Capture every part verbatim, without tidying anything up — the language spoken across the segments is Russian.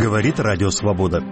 Говорит Радио Свобода.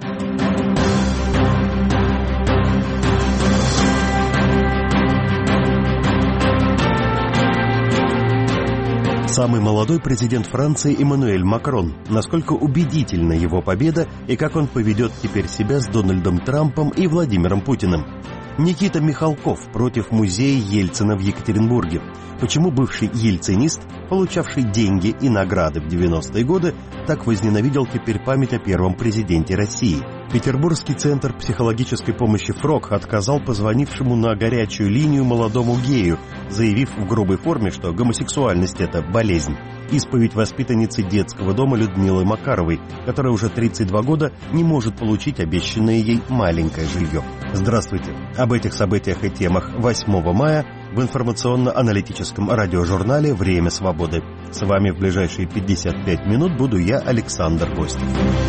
Самый молодой президент Франции Эммануэль Макрон. Насколько убедительна его победа и как он поведет теперь себя с Дональдом Трампом и Владимиром Путиным. Никита Михалков против музея Ельцина в Екатеринбурге. Почему бывший ельцинист, получавший деньги и награды в девяностые годы, так возненавидел теперь память о первом президенте России? Петербургский центр психологической помощи «Фрог» отказал позвонившему на горячую линию молодому гею, заявив в грубой форме, что гомосексуальность – это болезнь. Исповедь воспитанницы детского дома Людмилы Макаровой, которая уже тридцать два года не может получить обещанное ей маленькое жилье. Здравствуйте! Об этих событиях и темах восьмого мая в информационно-аналитическом радиожурнале «Время свободы». С вами в ближайшие пятьдесят пять минут буду я, Александр Гостев.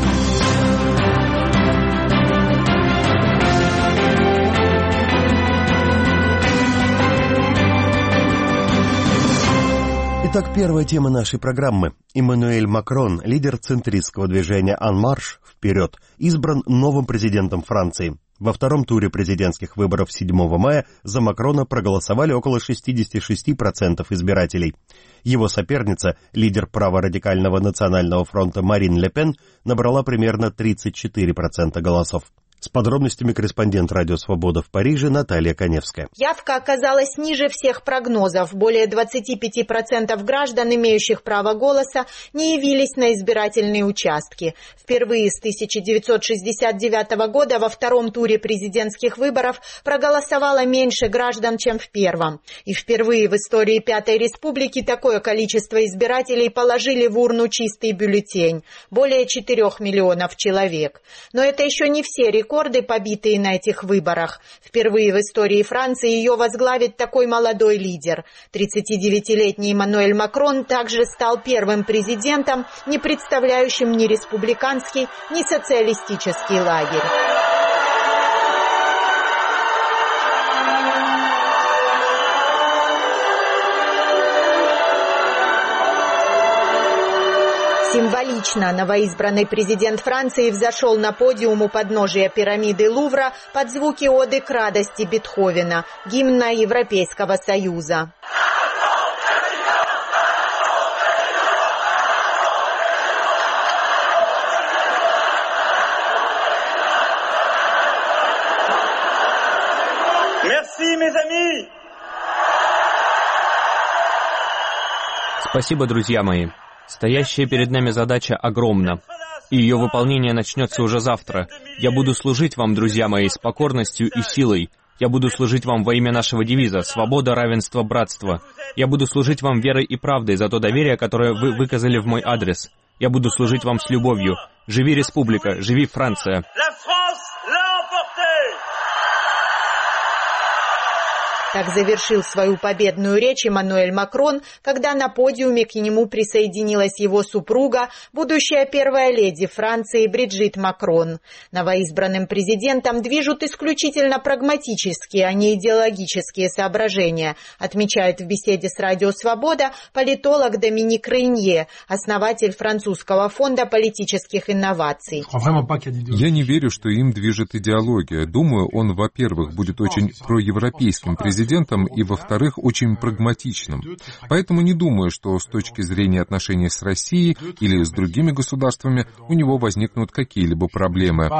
Итак, первая тема нашей программы. Эммануэль Макрон, лидер центристского движения «Ан Марш» «Вперед», избран новым президентом Франции. Во втором туре президентских выборов седьмого мая за Макрона проголосовали около шестьдесят шесть процентов избирателей. Его соперница, лидер праворадикального национального фронта Марин Ле Пен, набрала примерно тридцать четыре процента голосов. С подробностями корреспондент «Радио Свобода» в Париже Наталья Коневская. Явка оказалась ниже всех прогнозов. Более двадцать пять процентов граждан, имеющих право голоса, не явились на избирательные участки. Впервые с тысяча девятьсот шестьдесят девятого года во втором туре президентских выборов проголосовало меньше граждан, чем в первом. И впервые в истории Пятой Республики такое количество избирателей положили в урну чистый бюллетень. Более четырех миллионов человек. Но это еще не все рекорды. Рекорды, побитые на этих выборах. Впервые в истории Франции ее возглавит такой молодой лидер. тридцатидевятилетний Эммануэль Макрон также стал первым президентом, не представляющим ни республиканский, ни социалистический лагерь. Символично новоизбранный президент Франции взошел на подиум у подножия пирамиды Лувра под звуки оды к радости Бетховена, гимна Европейского Союза. Merci, mes amis! Спасибо, друзья мои. Стоящая перед нами задача огромна, и ее выполнение начнется уже завтра. Я буду служить вам, друзья мои, с покорностью и силой. Я буду служить вам во имя нашего девиза «Свобода, равенство, братство». Я буду служить вам верой и правдой за то доверие, которое вы выказали в мой адрес. Я буду служить вам с любовью. Живи республика, живи Франция! Так завершил свою победную речь Эммануэль Макрон, когда на подиуме к нему присоединилась его супруга, будущая первая леди Франции Бриджит Макрон. Новоизбранным президентом движут исключительно прагматические, а не идеологические соображения, отмечает в беседе с Радио Свобода политолог Доминик Рейнье, основатель французского фонда политических инноваций. Я не верю, что им движет идеология. Думаю, он, во-первых, будет очень проевропейским президентом, президентом и, во-вторых, очень прагматичным. Поэтому не думаю, что с точки зрения отношений с Россией или с другими государствами у него возникнут какие-либо проблемы.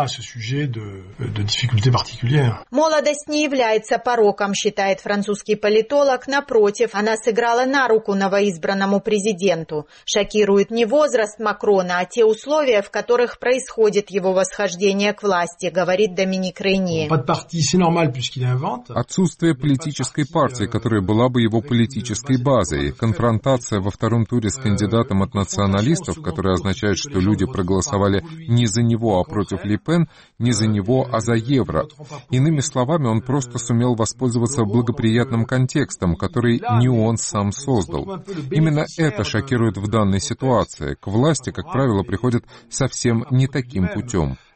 Молодость не является пороком, считает французский политолог. Напротив, она сыграла на руку новоизбранному президенту. Шокирует не возраст Макрона, а те условия, в которых происходит его восхождение к власти, говорит Доминик Рейнье. Отсутствие политической партии, которая была бы его политической базой. Конфронтация во втором туре с кандидатом от националистов, которая означает, что люди проголосовали не за него, а против Ле Пен, не за него, а за евро. Иными словами, он просто сумел воспользоваться благоприятным контекстом, который не он сам создал. Именно это шокирует в данной ситуации. К власти, как правило, приходят совсем не таким путем.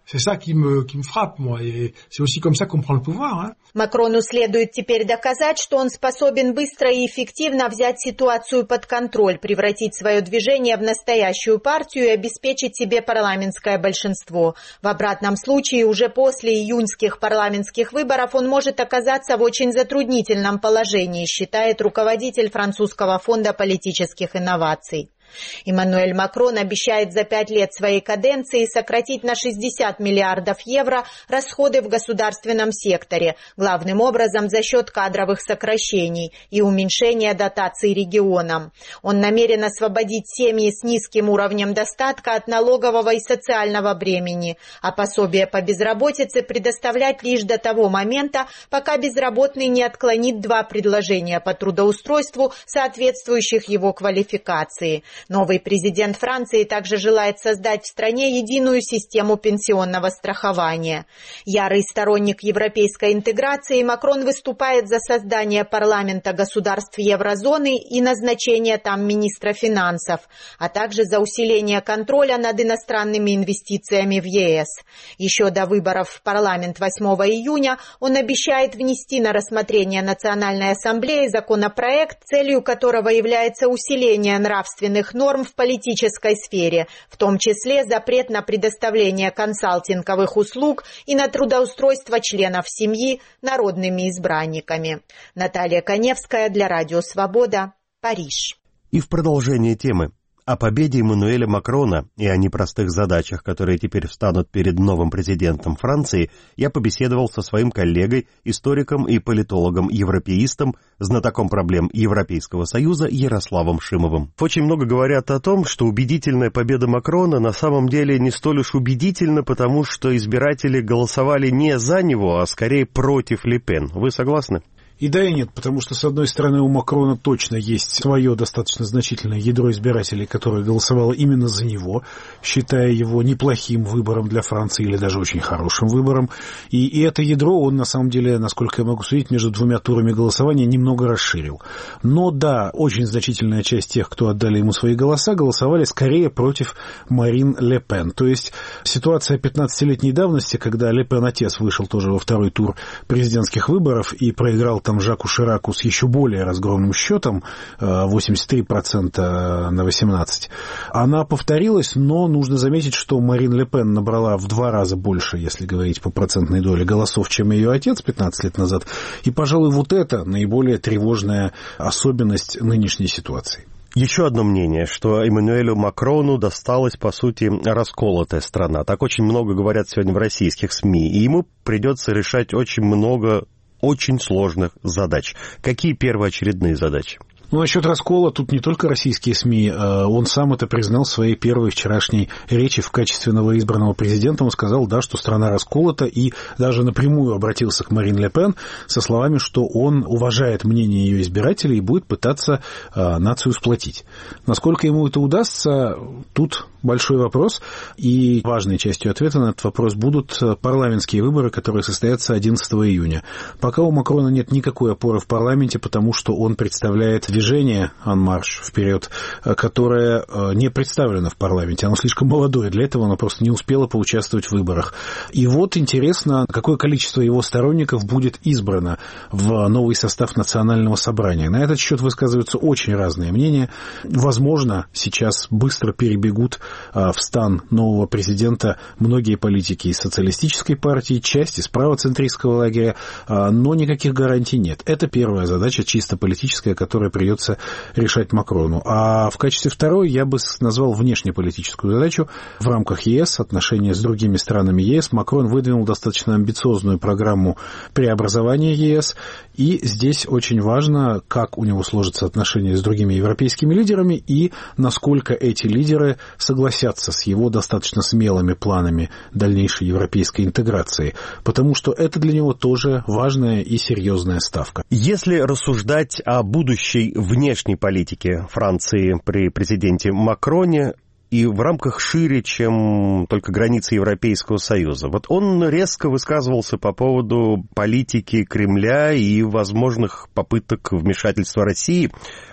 C'est ça qui me, qui me frappe, moi, et c'est aussi comme ça qu'on prend le pouvoir. Hein. Макрону следует теперь доказать, что он способен быстро и эффективно взять ситуацию под контроль, превратить свое движение в настоящую партию и обеспечить себе парламентское большинство. В обратном случае, уже после июньских парламентских выборов он может оказаться в очень затруднительном положении, считает руководитель французского фонда политических инноваций. Эммануэль Макрон обещает за пять лет своей каденции сократить на шестьдесят миллиардов евро расходы в государственном секторе, главным образом за счет кадровых сокращений и уменьшения дотаций регионам. Он намерен освободить семьи с низким уровнем достатка от налогового и социального бремени, а пособие по безработице предоставлять лишь до того момента, пока безработный не отклонит два предложения по трудоустройству, соответствующих его квалификации. Новый президент Франции также желает создать в стране единую систему пенсионного страхования. Ярый сторонник европейской интеграции, Макрон выступает за создание парламента государств еврозоны и назначение там министра финансов, а также за усиление контроля над иностранными инвестициями в ЕС. Еще до выборов в парламент восьмого июня он обещает внести на рассмотрение Национальной ассамблеи законопроект, целью которого является усиление нравственных норм в политической сфере, в том числе запрет на предоставление консалтинговых услуг и на трудоустройство членов семьи народными избранниками. Наталья Коневская для Радио Свобода, Париж. И в продолжение темы. О победе Эммануэля Макрона и о непростых задачах, которые теперь встанут перед новым президентом Франции, я побеседовал со своим коллегой, историком и политологом-европеистом, знатоком проблем Европейского Союза Ярославом Шимовым. Очень много говорят о том, что убедительная победа Макрона на самом деле не столь уж убедительна, потому что избиратели голосовали не за него, а скорее против Ле Пен. Вы согласны? И да, и нет, потому что, с одной стороны, у Макрона точно есть свое достаточно значительное ядро избирателей, которое голосовало именно за него, считая его неплохим выбором для Франции или даже очень хорошим выбором. И, и это ядро он, на самом деле, насколько я могу судить, между двумя турами голосования немного расширил. Но да, очень значительная часть тех, кто отдали ему свои голоса, голосовали скорее против Марин Ле Пен. То есть ситуация пятнадцатилетней давности, когда Ле Пен отец вышел тоже во второй тур президентских выборов и проиграл там Жаку Шираку с еще более разгромным счетом, восемьдесят три процента на восемнадцать процентов, она повторилась, но нужно заметить, что Марин Ле Пен набрала в два раза больше, если говорить по процентной доле голосов, чем ее отец пятнадцать лет назад. И, пожалуй, вот это наиболее тревожная особенность нынешней ситуации. Еще одно мнение, что Эммануэлю Макрону досталась, по сути, расколотая страна. Так очень много говорят сегодня в российских СМИ, и ему придется решать очень много очень сложных задач. Какие первоочередные задачи? Ну, насчет раскола тут не только российские СМИ. Он сам это признал в своей первой вчерашней речи в качестве новоизбранного президента. Он сказал, да, что страна расколота, и даже напрямую обратился к Марин Ле Пен со словами, что он уважает мнение ее избирателей и будет пытаться нацию сплотить. Насколько ему это удастся, тут большой вопрос. И важной частью ответа на этот вопрос будут парламентские выборы, которые состоятся одиннадцатого июня. Пока у Макрона нет никакой опоры в парламенте, потому что он представляет движение «En Marche» вперед, которое не представлено в парламенте. Оно слишком молодое для этого, оно просто не успело поучаствовать в выборах. И вот интересно, какое количество его сторонников будет избрано в новый состав Национального собрания. На этот счет высказываются очень разные мнения. Возможно, сейчас быстро перебегут в стан нового президента многие политики из социалистической партии, часть из правоцентристского лагеря, но никаких гарантий нет. Это первая задача, чисто политическая, которая придется решать Макрону. А в качестве второй я бы назвал внешнеполитическую задачу. В рамках ЕС, отношения с другими странами ЕС, Макрон выдвинул достаточно амбициозную программу преобразования ЕС, и здесь очень важно, как у него сложатся отношения с другими европейскими лидерами и насколько эти лидеры согласятся с его достаточно смелыми планами дальнейшей европейской интеграции, потому что это для него тоже важная и серьезная ставка. Если рассуждать о будущей внешней политике Франции при президенте Макроне, и в рамках шире, чем только границы Европейского Союза. Вот он резко высказывался по поводу политики Кремля и возможных попыток вмешательства России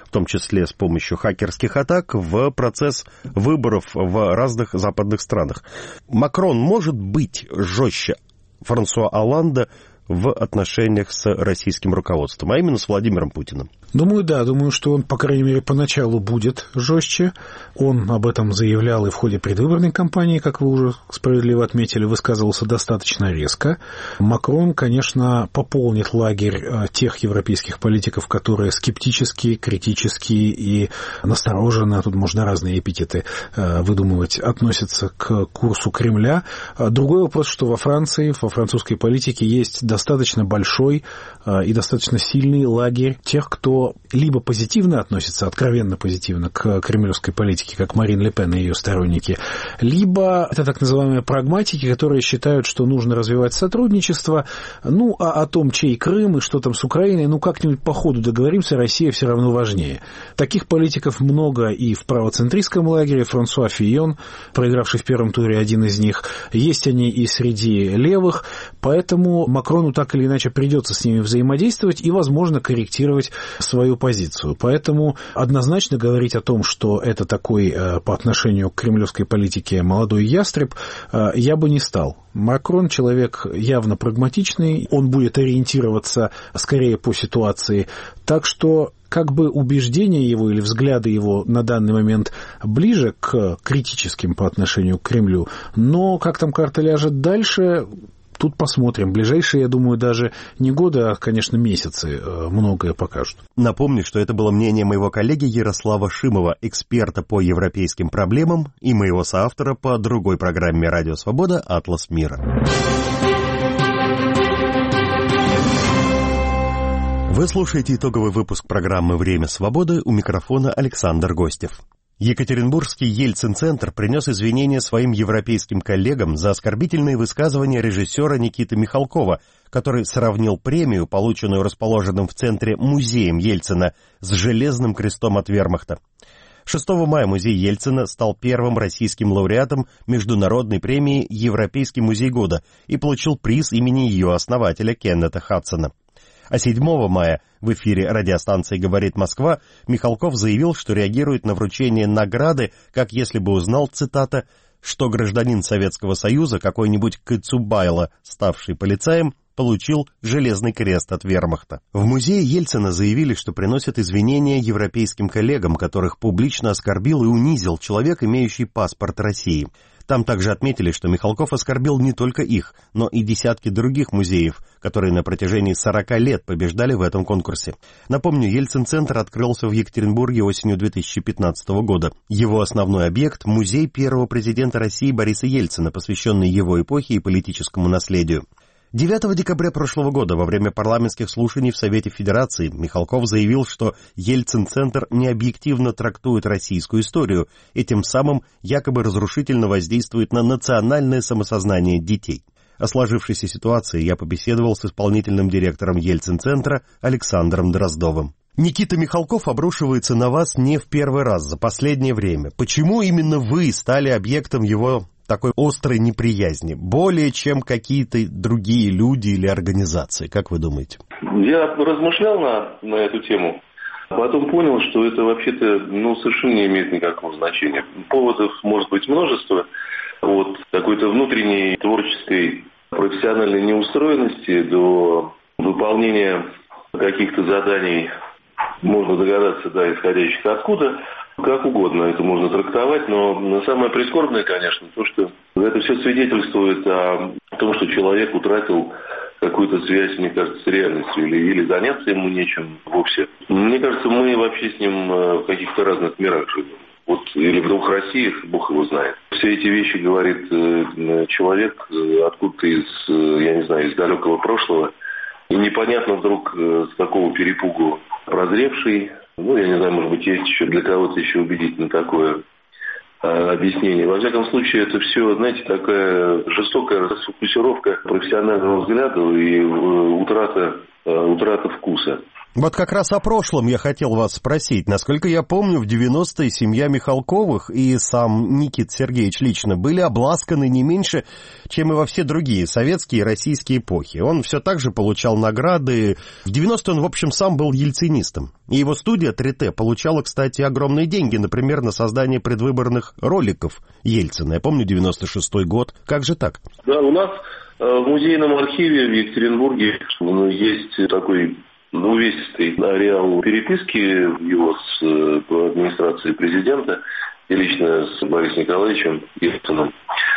в том числе с помощью хакерских атак, в процесс выборов в разных западных странах. Макрон может быть жестче Франсуа Олланда в отношениях с российским руководством, а именно с Владимиром Путиным? Думаю, да. Думаю, что он, по крайней мере, поначалу будет жестче. Он об этом заявлял и в ходе предвыборной кампании, как вы уже справедливо отметили, высказывался достаточно резко. Макрон, конечно, пополнит лагерь тех европейских политиков, которые скептически, критически и настороженно, тут можно разные эпитеты выдумывать, относятся к курсу Кремля. Другой вопрос, что во Франции, во французской политике есть достаточно большой и достаточно сильный лагерь тех, кто либо позитивно относится, откровенно позитивно к кремлевской политике, как Марин Ле Пен и ее сторонники, либо это так называемые прагматики, которые считают, что нужно развивать сотрудничество, ну, а о том, чей Крым и что там с Украиной, ну, как-нибудь по ходу договоримся, Россия все равно важнее. Таких политиков много и в правоцентристском лагере. Франсуа Фийон, проигравший в первом туре, один из них. Есть они и среди левых, поэтому Макрону так или иначе придется с ними взаимодействовать и, возможно, корректировать свою позицию. Поэтому однозначно говорить о том, что это такой по отношению к кремлевской политике молодой ястреб, я бы не стал. Макрон человек явно прагматичный, он будет ориентироваться скорее по ситуации. Так что как бы убеждения его или взгляды его на данный момент ближе к критическим по отношению к Кремлю, но как там карта ляжет дальше, тут посмотрим. Ближайшие, я думаю, даже не годы, а, конечно, месяцы многое покажут. Напомню, что это было мнение моего коллеги Ярослава Шимова, эксперта по европейским проблемам, и моего соавтора по другой программе «Радио Свобода» «Атлас мира». Вы слушаете итоговый выпуск программы «Время свободы», у микрофона Александр Гостев. Екатеринбургский Ельцин-центр принес извинения своим европейским коллегам за оскорбительные высказывания режиссера Никиты Михалкова, который сравнил премию, полученную расположенным в центре музеем Ельцина, с железным крестом от вермахта. шестого мая музей Ельцина стал первым российским лауреатом международной премии «Европейский музей года» и получил приз имени ее основателя Кеннета Хадсона. А седьмого мая в эфире радиостанции «Говорит Москва» Михалков заявил, что реагирует на вручение награды, как если бы узнал, цитата, что гражданин Советского Союза, какой-нибудь Коцюбайло, ставший полицаем, получил железный крест от вермахта. В музее Ельцина заявили, что приносят извинения европейским коллегам, которых публично оскорбил и унизил человек, имеющий паспорт России. Там также отметили, что Михалков оскорбил не только их, но и десятки других музеев, которые на протяжении сорока лет побеждали в этом конкурсе. Напомню, Ельцин-центр открылся в Екатеринбурге осенью две тысячи пятнадцатого года. Его основной объект – музей первого президента России Бориса Ельцина, посвященный его эпохе и политическому наследию. девятого декабря прошлого года во время парламентских слушаний в Совете Федерации Михалков заявил, что Ельцин-центр необъективно трактует российскую историю и тем самым якобы разрушительно воздействует на национальное самосознание детей. О сложившейся ситуации я побеседовал с исполнительным директором Ельцин-центра Александром Дроздовым. Никита Михалков обрушивается на вас не в первый раз за последнее время. Почему именно вы стали объектом его такой острой неприязни, более чем какие-то другие люди или организации, как вы думаете? Я размышлял на, на эту тему, потом понял, что это вообще-то ну, совершенно не имеет никакого значения. Поводов может быть множество, от какой-то внутренней творческой профессиональной неустроенности до выполнения каких-то заданий, можно догадаться, да, исходящих откуда. Как угодно это можно трактовать, но самое прискорбное, конечно, то, что это все свидетельствует о том, что человек утратил какую-то связь, мне кажется, с реальностью, или, или заняться ему нечем вовсе. Мне кажется, мы вообще с ним в каких-то разных мирах живем. Вот, или в двух Россиях, Бог его знает. Все эти вещи говорит человек откуда-то из, я не знаю, из далекого прошлого, и непонятно вдруг с какого перепугу прозревший. Ну, я не знаю, может быть, есть еще для кого-то еще убедительно такое э, объяснение. Во всяком случае, это все, знаете, такая жестокая расфокусировка профессионального взгляда и э, утрата, э, утрата вкуса. Вот как раз о прошлом я хотел вас спросить. Насколько я помню, в девяностые семья Михалковых и сам Никита Сергеевич лично были обласканы не меньше, чем и во все другие советские и российские эпохи. Он все так же получал награды. В девяностые он, в общем, сам был ельцинистом. И его студия три тэ получала, кстати, огромные деньги, например, на создание предвыборных роликов Ельцина. Я помню девяносто шестой год. Как же так? Да, у нас в музейном архиве в Екатеринбурге есть такой увесистый ареал переписки его с администрацией президента и лично с Борисом Николаевичем Ельциным.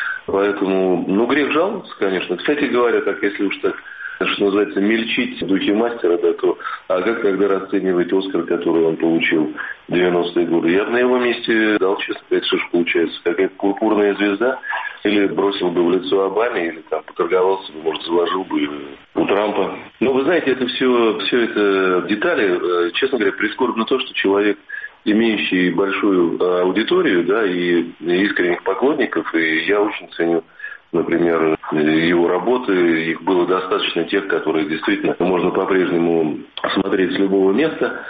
Поэтому, ну, грех жаловаться, конечно. Кстати говоря, так, если уж так, что называется, мельчить в духе мастера, да, то, а как тогда расценивать Оскар, который он получил в девяностые годы? Я бы на его месте дал, честно сказать, что ж получается, какая-то пурпурная звезда, или бросил бы в лицо Обаме, или там поторговался бы, может, заложил бы у Трампа. Но вы знаете, это все, все это детали. Честно говоря, прискорбно то, что человек, имеющий большую аудиторию, да, и искренних поклонников, и я очень ценю, например, его работы, их было достаточно тех, которые действительно можно по-прежнему смотреть с любого места,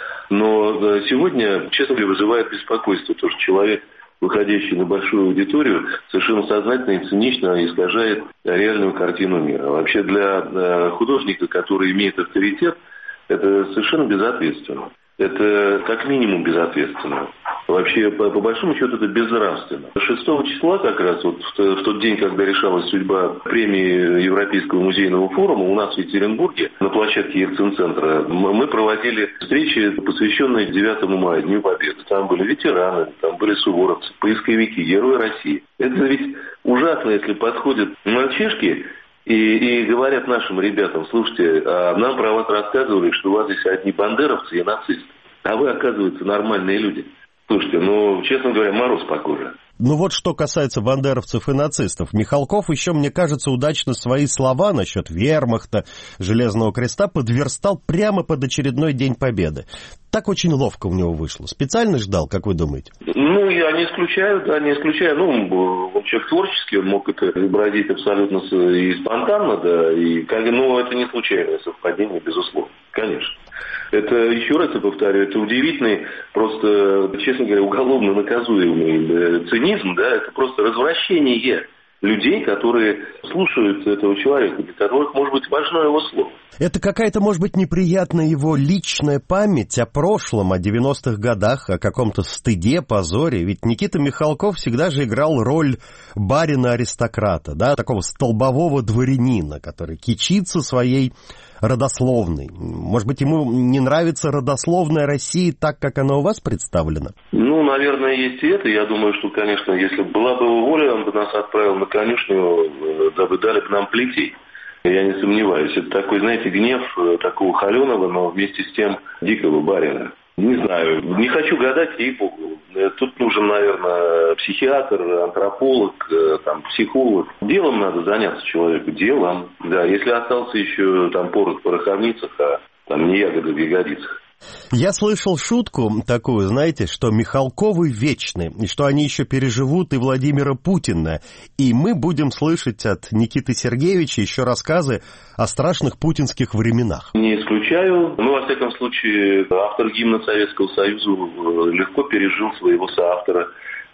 но сегодня, честно говоря, вызывает беспокойство то, что человек, выходящий на большую аудиторию, совершенно сознательно и цинично искажает реальную картину мира. Вообще для художника, который имеет авторитет, это совершенно безответственно. Это как минимум безответственно. Вообще, по, по большому счету, это безнравственно. шестого числа, как раз вот в, в тот день, когда решалась судьба премии Европейского музейного форума, у нас в Екатеринбурге, на площадке Ельцин-центра, мы проводили встречи, посвященные девятому мая, Дню Победы. Там были ветераны, там были суворовцы, поисковики, герои России. Это ведь ужасно, если подходят мальчишки И, и говорят нашим ребятам: слушайте, а нам про вас рассказывали, что у вас здесь одни бандеровцы и нацисты, а вы, оказывается, нормальные люди. Слушайте, ну, честно говоря, мороз по коже. Ну вот что касается бандеровцев и нацистов. Михалков еще, мне кажется, удачно свои слова насчет вермахта, Железного Креста подверстал прямо под очередной День Победы. Так очень ловко у него вышло. Специально ждал, как вы думаете? Ну, я не исключаю, да, не исключаю. Ну, он человек творческий, он мог это изобразить абсолютно и спонтанно, да, и, ну, это не случайное совпадение, безусловно, конечно. Это, еще раз я повторю, это удивительный, просто, честно говоря, уголовно наказуемый цинизм, да, это просто развращение людей, которые слушают этого человека, для которых, может быть, важно его слово. Это какая-то, может быть, неприятная его личная память о прошлом, о девяностых годах, о каком-то стыде, позоре. Ведь Никита Михалков всегда же играл роль барина-аристократа, да, такого столбового дворянина, который кичится своей родословной. Может быть, ему не нравится родословная России так, как она у вас представлена? Ну, наверное, есть и это. Я думаю, что, конечно, если была бы его воля, он бы нас отправил на конюшню, дабы дали бы нам плетей. Я не сомневаюсь. Это такой, знаете, гнев такого холеного, но вместе с тем дикого барина. Не знаю, не хочу гадать, ей-богу. Тут нужен, наверное, психиатр, антрополог, там, психолог. Делом надо заняться человеку, делом. Да, если остался еще там порох в пороховницах, а там не ягоды в ягодицах. Я слышал шутку такую, знаете, что Михалковы вечны, и что они еще переживут и Владимира Путина. И мы будем слышать от Никиты Сергеевича еще рассказы о страшных путинских временах. Не исключаю. Ну, во всяком случае, автор гимна Советского Союза легко пережил своего соавтора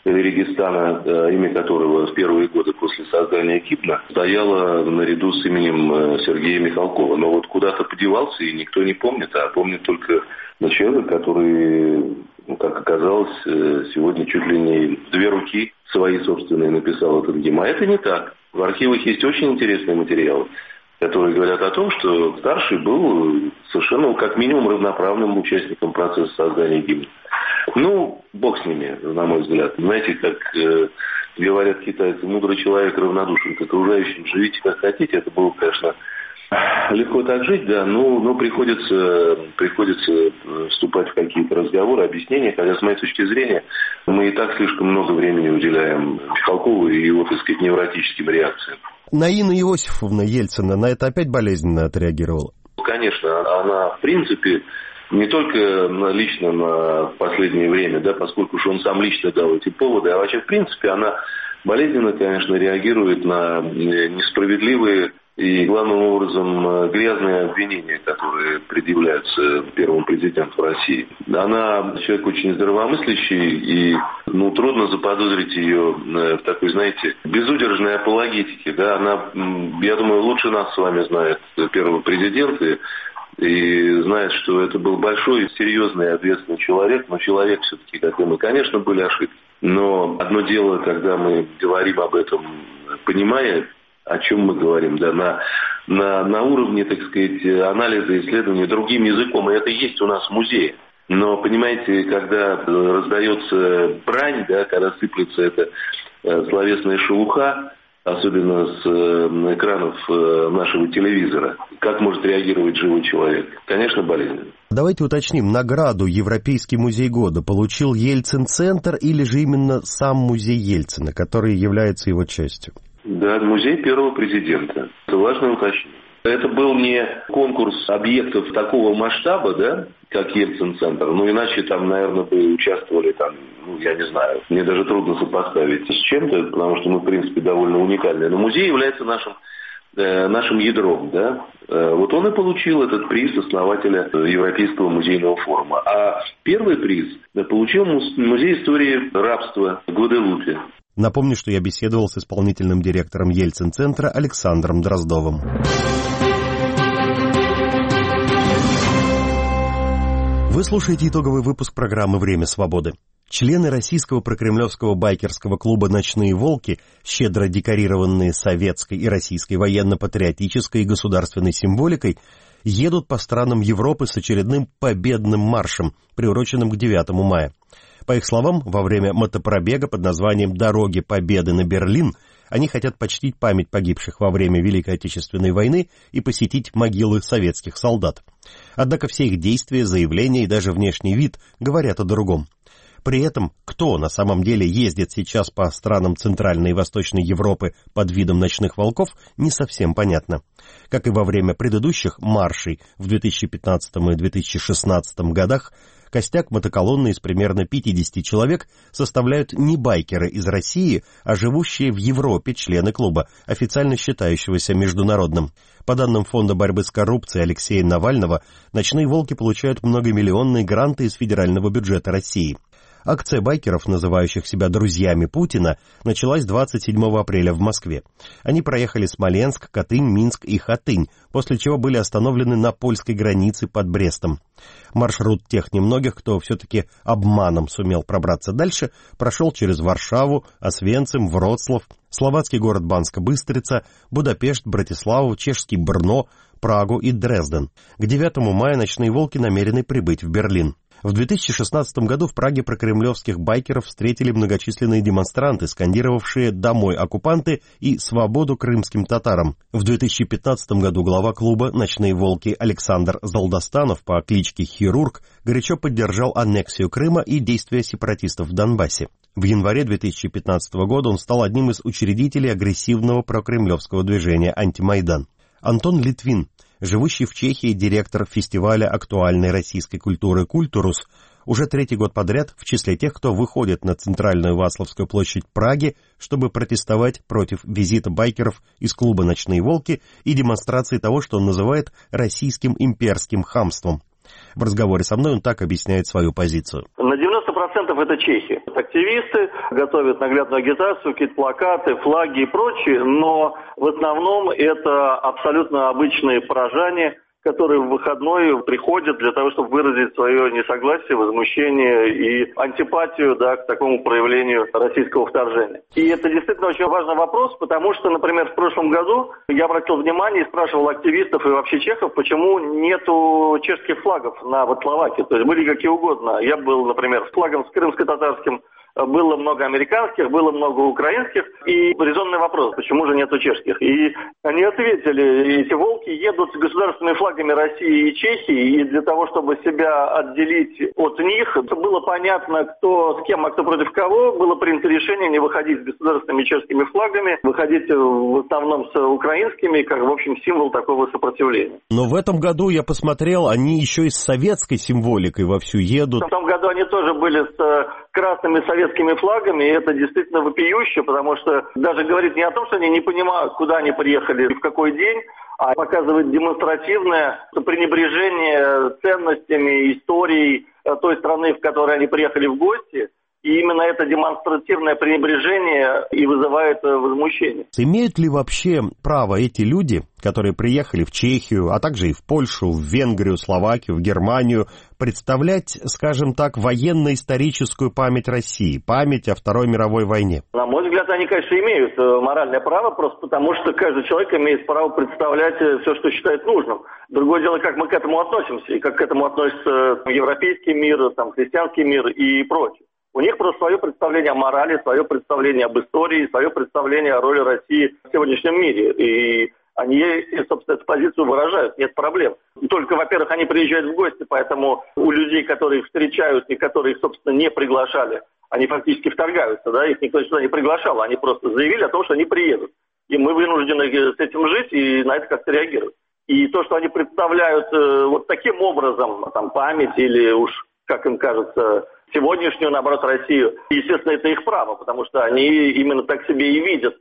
Регистана, имя которого в первые годы после создания гимна стояло наряду с именем Сергея Михалкова. Но вот куда-то подевался, и никто не помнит, а помнит только человек, который, ну, как оказалось, сегодня чуть ли не в две руки свои собственные написал этот гимн. А это не так. В архивах есть очень интересные материалы, которые говорят о том, что старший был совершенно, как минимум, равноправным участником процесса создания гимна. Ну, бог с ними, на мой взгляд. Знаете, как э, говорят китайцы, мудрый человек равнодушен к окружающим, живите как хотите. Это было, конечно, легко так жить, да, но, но приходится, приходится вступать в какие-то разговоры, объяснения, хотя, с моей точки зрения, мы и так слишком много времени уделяем Михалкову и его, так сказать, невротическим реакциям. Наина Иосифовна Ельцина на это опять болезненно отреагировала? Конечно, она, в принципе, не только лично на последнее время, да, поскольку уж он сам лично дал эти поводы, а вообще, в принципе, она болезненно, конечно, реагирует на несправедливые и, главным образом, грязные обвинения, которые предъявляются первому президенту России. Она человек очень здравомыслящий, и ну, трудно заподозрить ее в такой, знаете, безудержной апологетике. Да? Она, я думаю, лучше нас с вами знает первого президента, и, и знает, что это был большой, серьезный и ответственный человек, но человек все-таки, как и мы, конечно, были ошибки. Но одно дело, когда мы говорим об этом, понимая, о чем мы говорим, да, на, на, на уровне, так сказать, анализа, исследования другим языком, и это есть у нас в музее. Но, понимаете, когда раздается брань, да, когда сыплется эта словесная шелуха, особенно с экранов нашего телевизора, как может реагировать живой человек? Конечно, болезненно. Давайте уточним, награду Европейский музей года получил Ельцин-центр или же именно сам музей Ельцина, который является его частью? Да, музей первого президента. Это важное уточнение. Это был не конкурс объектов такого масштаба, да, как Ельцин-центр. Ну, иначе там, наверное, бы участвовали там, ну, я не знаю, мне даже трудно сопоставить с чем-то, потому что мы, в принципе, довольно уникальны. Но музей является нашим, э, нашим ядром, да. Э, вот он и получил этот приз основателя Европейского музейного форума. А первый приз получил музей истории рабства в Гваделупе. Напомню, что я беседовал с исполнительным директором Ельцин-центра Александром Дроздовым. Вы слушаете итоговый выпуск программы «Время свободы». Члены российского прокремлевского байкерского клуба «Ночные волки», щедро декорированные советской и российской военно-патриотической и государственной символикой, едут по странам Европы с очередным победным маршем, приуроченным к девятому мая. По их словам, во время мотопробега под названием «Дороги Победы на Берлин» они хотят почтить память погибших во время Великой Отечественной войны и посетить могилы советских солдат. Однако все их действия, заявления и даже внешний вид говорят о другом. При этом, кто на самом деле ездит сейчас по странам Центральной и Восточной Европы под видом ночных волков, не совсем понятно. Как и во время предыдущих маршей в две тысячи пятнадцатом и две тысячи шестнадцатом годах, костяк мотоколонны из примерно пятидесяти человек составляют не байкеры из России, а живущие в Европе члены клуба, официально считающегося международным. По данным Фонда борьбы с коррупцией Алексея Навального, «Ночные волки» получают многомиллионные гранты из федерального бюджета России. Акция байкеров, называющих себя друзьями Путина, началась двадцать седьмого апреля в Москве. Они проехали Смоленск, Катынь, Минск и Хатынь, после чего были остановлены на польской границе под Брестом. Маршрут тех немногих, кто все-таки обманом сумел пробраться дальше, прошел через Варшаву, Освенцим, Вроцлав, словацкий город Банска-Быстрица, Будапешт, Братиславу, чешский Брно, Прагу и Дрезден. К девятому мая «Ночные волки» намерены прибыть в Берлин. В две тысячи шестнадцатом году в Праге прокремлевских байкеров встретили многочисленные демонстранты, скандировавшие «Домой, оккупанты» и «Свободу крымским татарам». В две тысячи пятнадцатом году глава клуба «Ночные волки» Александр Залдастанов по кличке Хирург горячо поддержал аннексию Крыма и действия сепаратистов в Донбассе. В январе две тысячи пятнадцатого года он стал одним из учредителей агрессивного прокремлевского движения «Антимайдан». Антон Литвин, живущий в Чехии директор фестиваля актуальной российской культуры «Культурус», уже третий год подряд в числе тех, кто выходит на центральную Вацлавскую площадь Праги, чтобы протестовать против визита байкеров из клуба «Ночные волки» и демонстрации того, что он называет российским имперским хамством. В разговоре со мной он так объясняет свою позицию. На девяносто процентов это чехи. Активисты готовят наглядную агитацию, какие-то плакаты, флаги и прочее, но в основном это абсолютно обычные парижане, которые в выходной приходят для того, чтобы выразить свое несогласие, возмущение и антипатию, да, к такому проявлению российского вторжения. И это действительно очень важный вопрос, потому что, например, в прошлом году я обратил внимание и спрашивал активистов и вообще чехов, почему нету чешских флагов на вот Словакии. То есть были какие угодно. Я был, например, с флагом с крымско-татарским, было много американских, было много украинских, и резонный вопрос, почему же нету чешских. И они ответили, эти волки едут с государственными флагами России и Чехии, и для того, чтобы себя отделить от них, было понятно, кто с кем, а кто против кого, было принято решение не выходить с государственными чешскими флагами, выходить в основном с украинскими, как, в общем, символ такого сопротивления. Но в этом году, я посмотрел, они еще и с советской символикой вовсю едут. В том году они тоже были с красными советскими флагами, и это действительно вопиюще, потому что даже говорит не о том, что они не понимают, куда они приехали и в какой день, а показывает демонстративное пренебрежение ценностями, историей той страны, в которой они приехали в гости. И именно это демонстративное пренебрежение и вызывает возмущение. Имеют ли вообще право эти люди, которые приехали в Чехию, а также и в Польшу, в Венгрию, Словакию, в Германию, представлять, скажем так, военно-историческую память России, память о Второй мировой войне? На мой взгляд, они, конечно, имеют моральное право, просто потому что каждый человек имеет право представлять все, что считает нужным. Другое дело, как мы к этому относимся, и как к этому относится европейский мир, там, христианский мир и прочее. У них просто свое представление о морали, свое представление об истории, свое представление о роли России в сегодняшнем мире. И они, собственно, эту позицию выражают, нет проблем. Только, во-первых, они приезжают в гости, поэтому у людей, которые их встречают и которые их, собственно, не приглашали, они фактически вторгаются, да, их никто сюда не приглашал, они просто заявили о том, что они приедут. И мы вынуждены с этим жить и на это как-то реагировать. И то, что они представляют э, вот таким образом, там, память или уж, как им кажется, сегодняшнюю, наоборот, Россию, естественно, это их право, потому что они именно так себе и видят.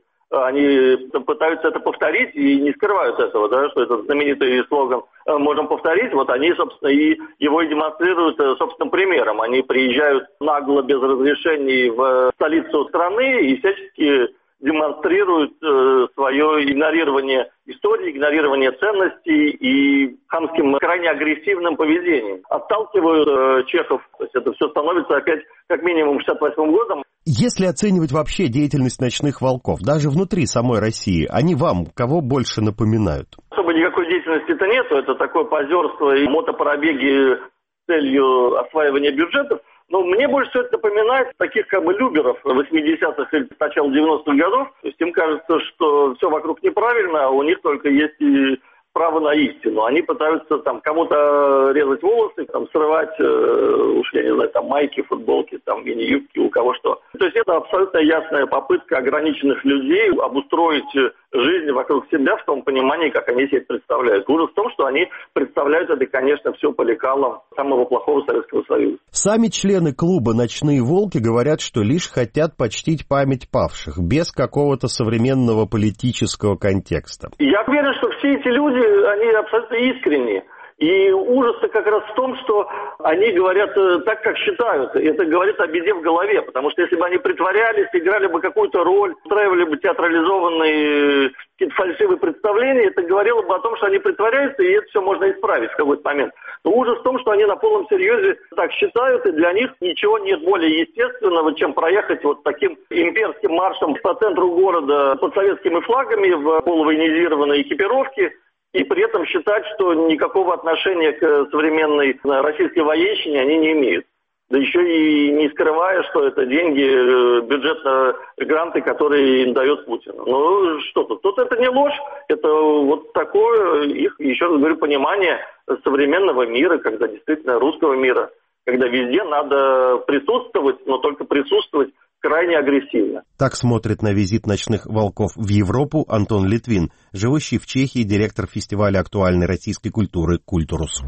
Они пытаются это повторить и не скрывают этого, да, что этот знаменитый слоган «можем повторить», вот они, собственно, и его и демонстрируют собственным примером. Они приезжают нагло, без разрешений в столицу страны и всячески демонстрируют э, свое игнорирование истории, игнорирование ценностей и хамским, крайне агрессивным поведением. Отталкивают э, чехов. То есть это все становится опять как минимум шестьдесят восьмым годом. Если оценивать вообще деятельность ночных волков, даже внутри самой России, они вам кого больше напоминают? Особо никакой деятельности-то нету. Это такое позерство и мотопробеги с целью осваивания бюджетов. Но мне больше все это напоминает таких как бы люберов восьмидесятых или начала девяностых годов. То есть им кажется, что все вокруг неправильно, а у них только есть и право на истину. Они пытаются там кому-то резать волосы, там срывать, э, уж я не знаю, там майки, футболки, там мини-юбки, у кого что. То есть это абсолютно ясная попытка ограниченных людей обустроить жизнь вокруг себя в том понимании, как они себе это представляют. Ужас в том, что они представляют это, конечно, все по лекалам самого плохого Советского Союза. Сами члены клуба «Ночные волки» говорят, что лишь хотят почтить память павших, без какого-то современного политического контекста. Я уверен, что все эти люди, они абсолютно искренние. И ужас-то как раз в том, что они говорят так, как считают. Это говорит о беде в голове, потому что если бы они притворялись, играли бы какую-то роль, устраивали бы театрализованные какие-то фальшивые представления, это говорило бы о том, что они притворяются, и это все можно исправить в какой-то момент. Но ужас в том, что они на полном серьезе так считают, и для них ничего нет более естественного, чем проехать вот таким имперским маршем по центру города под советскими флагами в полувоенизированной экипировке, и при этом считать, что никакого отношения к современной российской военщине они не имеют. Да еще и не скрывая, что это деньги, бюджетные гранты, которые им дает Путин. Ну что тут? Тут это не ложь, это вот такое их, еще раз говорю, понимание современного мира, когда действительно русского мира, когда везде надо присутствовать, но только присутствовать крайне агрессивно. Так смотрит на визит ночных волков в Европу Антон Литвин, живущий в Чехии, директор фестиваля актуальной российской культуры «Культурус».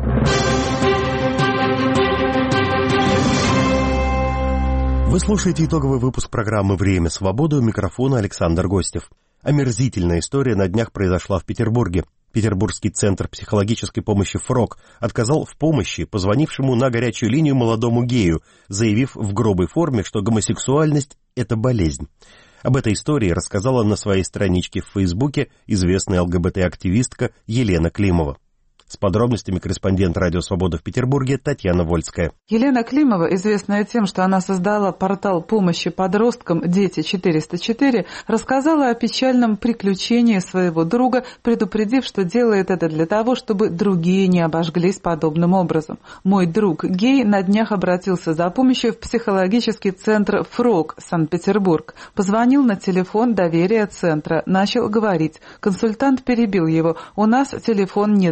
Вы слушаете итоговый выпуск программы «Время свободы», у микрофона Александр Гостев. Омерзительная история на днях произошла в Петербурге. Петербургский центр психологической помощи «Фрог» отказал в помощи позвонившему на горячую линию молодому гею, заявив в грубой форме, что гомосексуальность – это болезнь. Об этой истории рассказала на своей страничке в Фейсбуке известная ЛГБТ-активистка Елена Климова. С подробностями корреспондент «Радио Свобода» в Петербурге Татьяна Вольская. Елена Климова, известная тем, что она создала портал помощи подросткам «Дети четыреста четыре», рассказала о печальном приключении своего друга, предупредив, что делает это для того, чтобы другие не обожглись подобным образом. Мой друг гей на днях обратился за помощью в психологический центр «Фрог» Санкт-Петербург. Позвонил на телефон доверия центра, начал говорить. Консультант перебил его: «У нас телефон не для педерастов».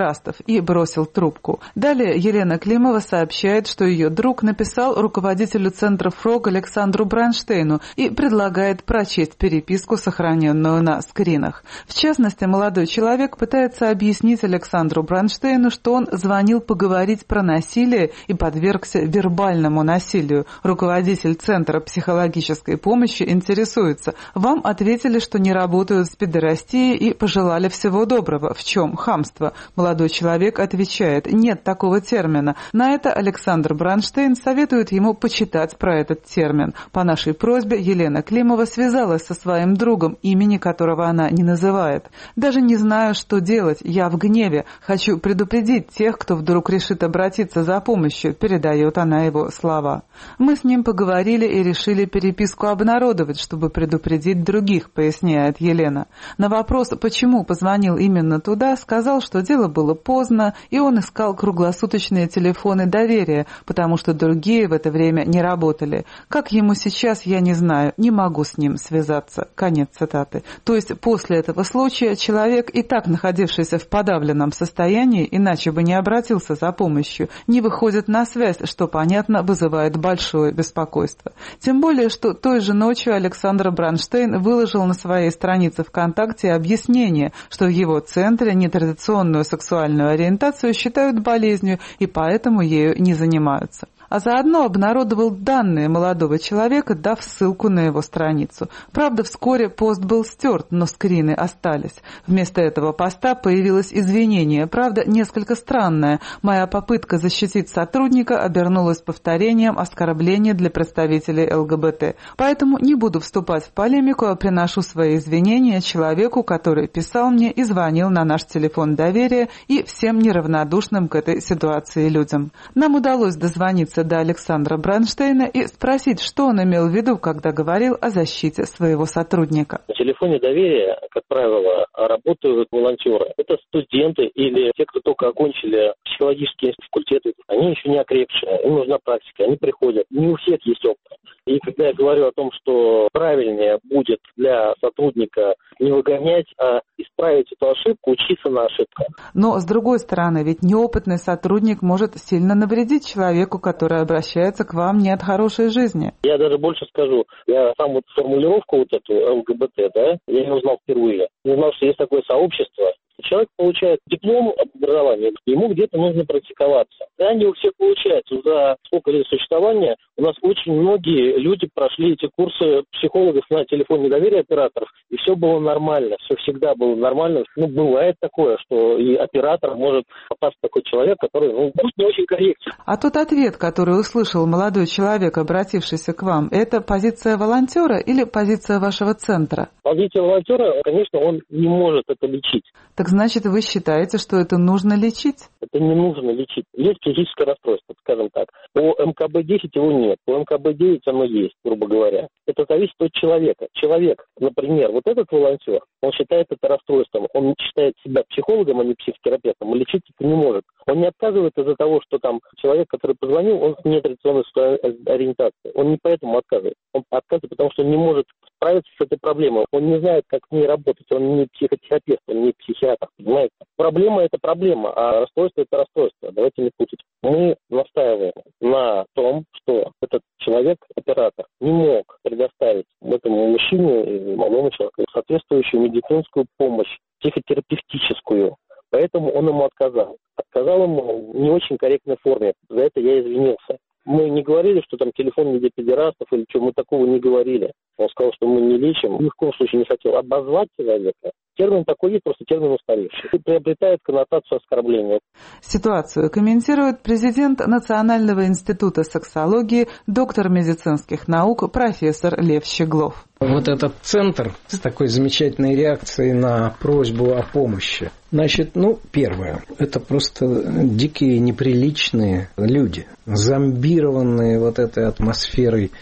педерастов и бросил трубку. Далее Елена Климова сообщает, что ее друг написал руководителю центра ФРОГ Александру Бронштейну и предлагает прочесть переписку, сохраненную на скринах. В частности, молодой человек пытается объяснить Александру Бронштейну, что он звонил поговорить про насилие и подвергся вербальному насилию. Руководитель Центра психологической помощи интересуется. Вам ответили, что не работают с педерастией и пожелали всего доброго. В чем хамство? Молодой человек отвечает: нет такого термина. На это Александр Бронштейн советует ему почитать про этот термин. По нашей просьбе Елена Климова связалась со своим другом, имени которого она не называет. Даже не знаю, что делать. Я в гневе. Хочу предупредить тех, кто вдруг решит обратиться за помощью, передает она его слова. Мы с ним поговорили и решили переписку обнародовать, чтобы предупредить других, поясняет Елена. На вопрос, почему позвонил именно туда, сказал, что дело было поздно, и он искал круглосуточные телефоны доверия, потому что другие в это время не работали. Как ему сейчас, я не знаю, не могу с ним связаться. Конец цитаты. То есть после этого случая человек, и так находившийся в подавленном состоянии, иначе бы не обратился за помощью, не выходит на связь, что, понятно, вызывает большое беспокойство. Тем более, что той же ночью Александр Бронштейн выложил на своей странице ВКонтакте объяснение, что в его центре нетрадиционную сексуальную ориентацию считают болезнью и поэтому ею не занимаются. А заодно обнародовал данные молодого человека, дав ссылку на его страницу. Правда, вскоре пост был стерт, но скрины остались. Вместо этого поста появилось извинение, правда, несколько странное. Моя попытка защитить сотрудника обернулась повторением оскорбления для представителей ЛГБТ. Поэтому не буду вступать в полемику, а приношу свои извинения человеку, который писал мне и звонил на наш телефон доверия, и всем неравнодушным к этой ситуации людям. Нам удалось дозвониться до Александра Бронштейна и спросить, что он имел в виду, когда говорил о защите своего сотрудника. На телефоне доверия, как правило, работают волонтеры. Это студенты или те, кто только окончили психологические факультеты. Они еще не окрепшие, им нужна практика, они приходят. Не у всех есть опыт. И когда я говорю о том, что правильнее будет для сотрудника не выгонять, а исправить эту ошибку, учиться на ошибках. Но, с другой стороны, ведь неопытный сотрудник может сильно навредить человеку, который обращается к вам не от хорошей жизни. Я даже больше скажу. Я сам вот формулировку вот эту ЛГБТ, да, я ее узнал впервые. Не знал, что есть такое сообщество. Человек получает диплом образования, ему где-то нужно практиковаться. Да, не у всех получается. За сколько лет существования у нас очень многие люди прошли эти курсы психологов на телефоне доверия операторов, и все было нормально, все всегда было нормально. Ну, бывает такое, что и оператор может попасть в такой человек, который, ну, может, не очень корректен. А тот ответ, который услышал молодой человек, обратившийся к вам, это позиция волонтера или позиция вашего центра? Позиция волонтера, конечно, он не может это лечить. Так значит, вы считаете, что это нужно лечить? Это не нужно лечить. Есть психическое расстройство, скажем так. По эм ка бэ десять его нет, по эм ка бэ девять оно есть, грубо говоря. Это зависит от человека. Человек, например, вот этот волонтер, он считает это расстройством, он считает себя психологом, а не психотерапевтом, он лечить это не может. Он не отказывает из-за того, что там человек, который позвонил, он с нетрадиционной ориентацией. Он не поэтому отказывает. Он отказывает, потому что он не может справиться с этой проблемой. Он не знает, как с ней работать. Он не психотерапевт, он не психиатр, понимаете? Проблема – это проблема, а расстройство – это расстройство. Давайте не путать. Мы настаиваем на том, что этот человек, оператор, не мог предоставить этому мужчине, молодому человеку, соответствующую медицинскую помощь, психотерапевтическую. Поэтому он ему отказал. Отказал ему в не очень корректной форме. За это я извинился. Мы не говорили, что там телефон не для педерастов или что, мы такого не говорили. Он сказал, что мы не лечим. Ни в коем случае не хотел обозвать человека. Термин такой есть, просто термин устаревший. И приобретает коннотацию оскорбления. Ситуацию комментирует президент Национального института сексологии, доктор медицинских наук, профессор Лев Щеглов. Вот этот центр с такой замечательной реакцией на просьбу о помощи. Значит, ну, первое, это просто дикие, неприличные люди, зомбированные вот этой атмосферой,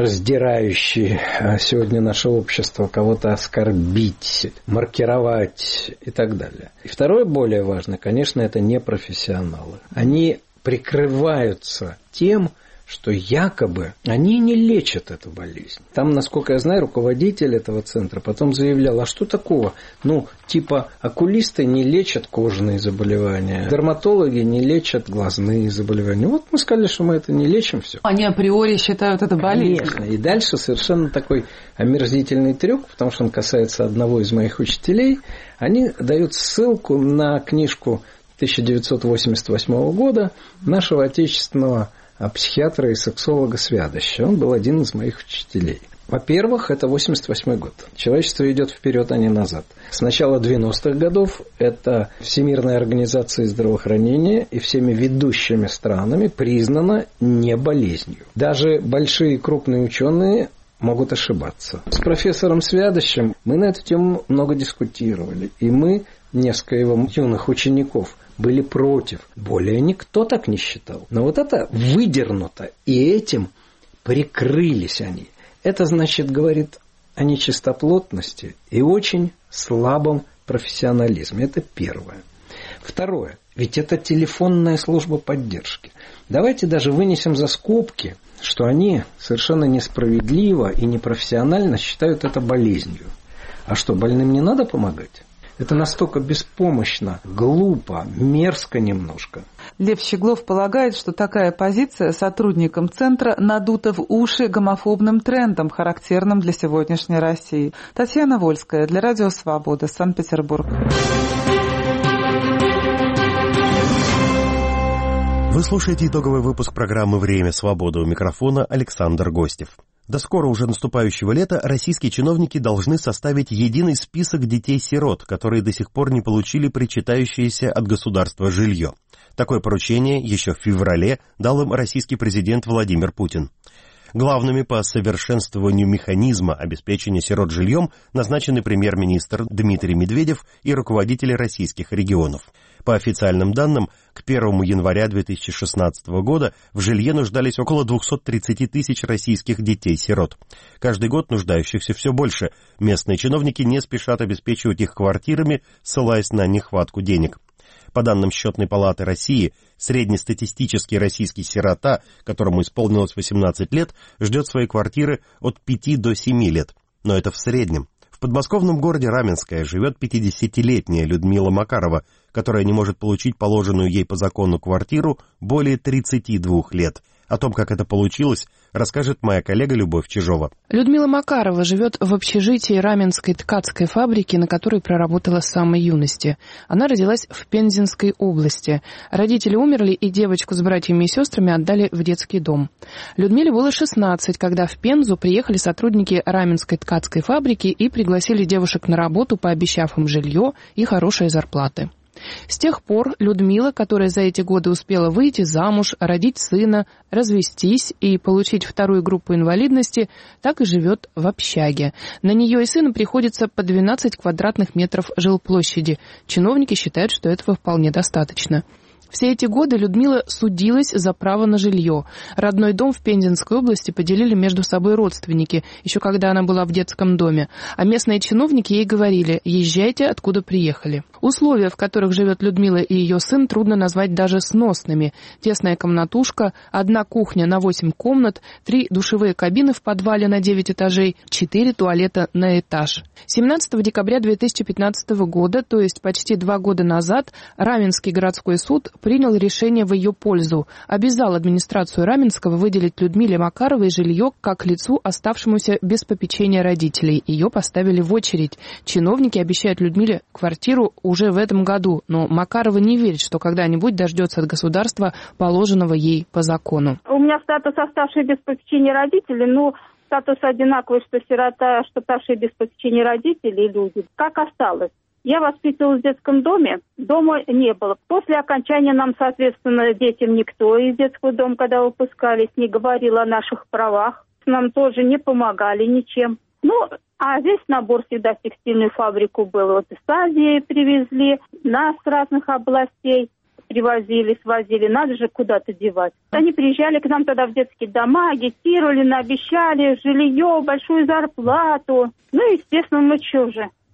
раздирающей сегодня наше общество, кого-то оскорбить, маркировать и так далее. И второе, более важное, конечно, это непрофессионалы. Они прикрываются тем, что якобы они не лечат эту болезнь. Там, насколько я знаю, руководитель этого центра потом заявлял, а что такого? Ну, типа окулисты не лечат кожные заболевания, дерматологи не лечат глазные заболевания. Вот мы сказали, что мы это не лечим, все. Они априори считают это болезнью. Конечно. И дальше совершенно такой омерзительный трюк, потому что он касается одного из моих учителей. Они дают ссылку на книжку тысяча девятьсот восемьдесят восьмого года нашего отечественного психиатра и сексолога Свядоща. Он был один из моих учителей. Во-первых, это восемьдесят восьмой год. Человечество идет вперед, а не назад. С начала девяностых годов это Всемирная организация здравоохранения и всеми ведущими странами признана не болезнью. Даже большие крупные ученые могут ошибаться. С профессором Свядощем мы на эту тему много дискутировали. И мы, несколько его юных учеников, были против. Более никто так не считал. Но вот это выдернуто, и этим прикрылись они. Это, значит, говорит о нечистоплотности и очень слабом профессионализме. Это первое. Второе. Ведь это телефонная служба поддержки. Давайте даже вынесем за скобки, что они совершенно несправедливо и непрофессионально считают это болезнью. А что, больным не надо помогать? Это настолько беспомощно, глупо, мерзко немножко. Лев Щеглов полагает, что такая позиция сотрудникам центра надута в уши гомофобным трендом, характерным для сегодняшней России. Татьяна Вольская для Радио Свобода, Санкт-Петербург. Вы слушаете итоговый выпуск программы «Время свободы», у микрофона Александр Гостев. До скоро уже наступающего лета российские чиновники должны составить единый список детей-сирот, которые до сих пор не получили причитающееся от государства жилье. Такое поручение еще в феврале дал им российский президент Владимир Путин. Главными по совершенствованию механизма обеспечения сирот жильем назначены премьер-министр Дмитрий Медведев и руководители российских регионов. По официальным данным, к первому января две тысячи шестнадцатого года в жилье нуждались около двести тридцать тысяч российских детей-сирот. Каждый год нуждающихся все больше. Местные чиновники не спешат обеспечивать их квартирами, ссылаясь на нехватку денег. По данным Счетной палаты России, среднестатистический российский сирота, которому исполнилось восемнадцать лет, ждет своей квартиры от пяти до семи лет. Но это в среднем. В подмосковном городе Раменское живет пятидесятилетняя Людмила Макарова, которая не может получить положенную ей по закону квартиру более тридцати двух лет. О том, как это получилось, расскажет моя коллега Любовь Чижова. Людмила Макарова живет в общежитии Раменской ткацкой фабрики, на которой проработала с самой юности. Она родилась в Пензенской области. Родители умерли, и девочку с братьями и сестрами отдали в детский дом. Людмиле было шестнадцать, когда в Пензу приехали сотрудники Раменской ткацкой фабрики и пригласили девушек на работу, пообещав им жилье и хорошие зарплаты. С тех пор Людмила, которая за эти годы успела выйти замуж, родить сына, развестись и получить вторую группу инвалидности, так и живет в общаге. На нее и сына приходится по двенадцать квадратных метров жилплощади. Чиновники считают, что этого вполне достаточно. Все эти годы Людмила судилась за право на жилье. Родной дом в Пензенской области поделили между собой родственники, еще когда она была в детском доме. А местные чиновники ей говорили: «Езжайте, откуда приехали». Условия, в которых живет Людмила и ее сын, трудно назвать даже сносными. Тесная комнатушка, одна кухня на восемь комнат, три душевые кабины в подвале на девять этажей, четыре туалета на этаж. семнадцатого декабря две тысячи пятнадцатого года, то есть почти два года назад, Раменский городской суд принял решение в ее пользу, обязал администрацию Раменского выделить Людмиле Макаровой жилье как лицу, оставшемуся без попечения родителей. Ее поставили в очередь. Чиновники обещают Людмиле квартиру уже в этом году, но Макарова не верит, что когда-нибудь дождется от государства положенного ей по закону. У меня статус оставший без попечения родителей, ну, статус одинаковый, что сирота, что оставшие без попечения родителей люди. Как осталось? Я воспитывалась в детском доме, дома не было. После окончания нам, соответственно, детям никто из детского дома, когда выпускались, не говорил о наших правах. Нам тоже не помогали ничем. Ну, а весь набор всегда в текстильную фабрику был. Вот из Азии привезли, нас с разных областей привозили, свозили. Надо же куда-то девать. Они приезжали к нам тогда в детские дома, агитировали, наобещали жилье, большую зарплату. Ну, естественно, мы что же?